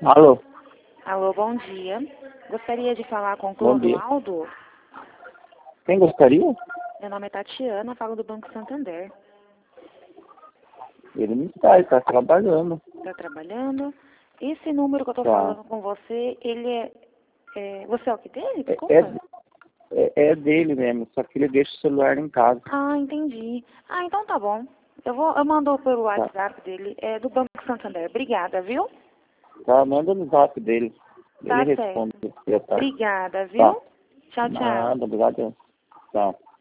Alô, Alô, bom dia. Gostaria de falar com o bom dia. Clodoaldo. Quem gostaria? Meu nome é Tatiana, falo do Banco Santander. Ele não está, ele está trabalhando. Está trabalhando? Esse número que eu estou Tá. falando com você, ele você é o que dele? É, Desculpa. é dele mesmo, só que ele deixa o celular em casa. Ah, entendi. Ah, então tá bom. Eu mando pelo WhatsApp dele, é do Banco Santander. Obrigada, viu? Tá, manda no zap dele. Tá Ele responde certo. você, tá? Obrigada, Tá. viu? Tchau, tchau. Nada, obrigado. Tchau.